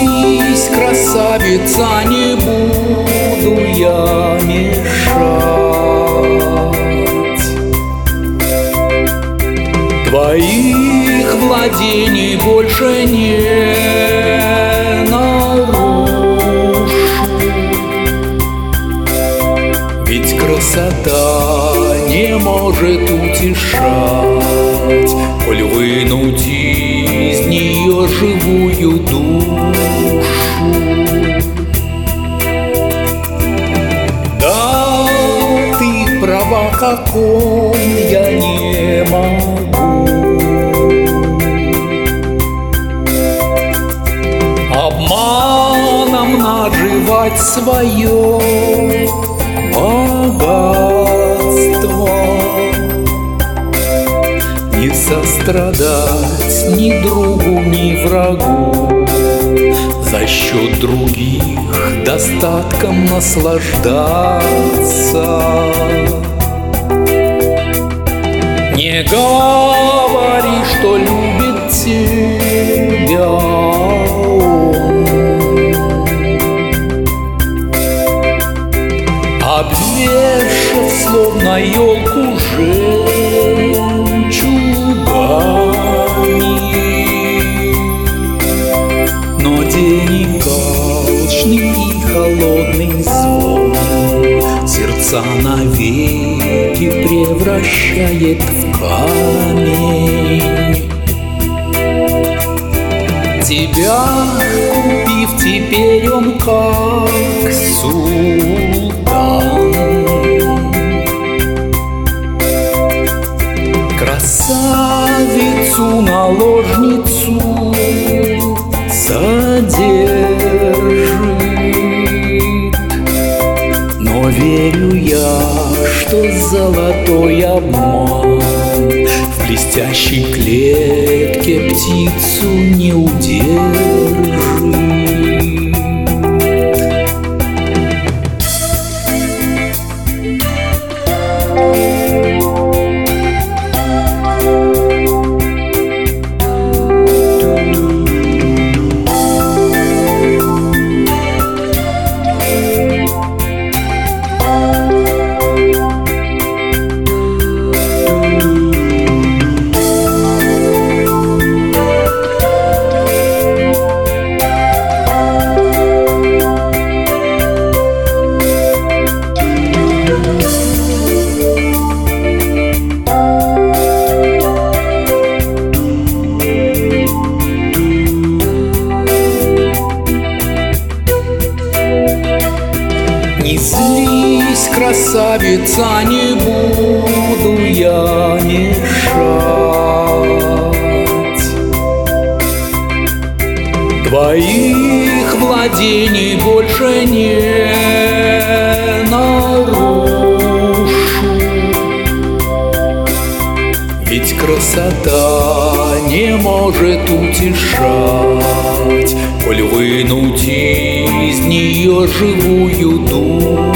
злись, красавица, не буду я мешать. Твоих владений больше не нарушу, ведь красота не может утешать, коль вынуть из нее живую душу. Да, ты права, каком я не могу обманом наживать свое богатство, не сострадать ни другу, ни врагу, за счет других достатком наслаждаться. Не говори, что любит тебя он, обвешав словно елку жемчугами. Но день алчный и холодный звон сердца навеки превращает в камень. Тебя купив, теперь он как султан красавицу, наложницу содержит. Но верю я, что золотой обман в блестящей клетке птицу не удержит. Не злись, красавица, не буду я мешать. Твоих владений больше не нарушу, ведь красота не может утешать, коль вынуть из нее живую душу.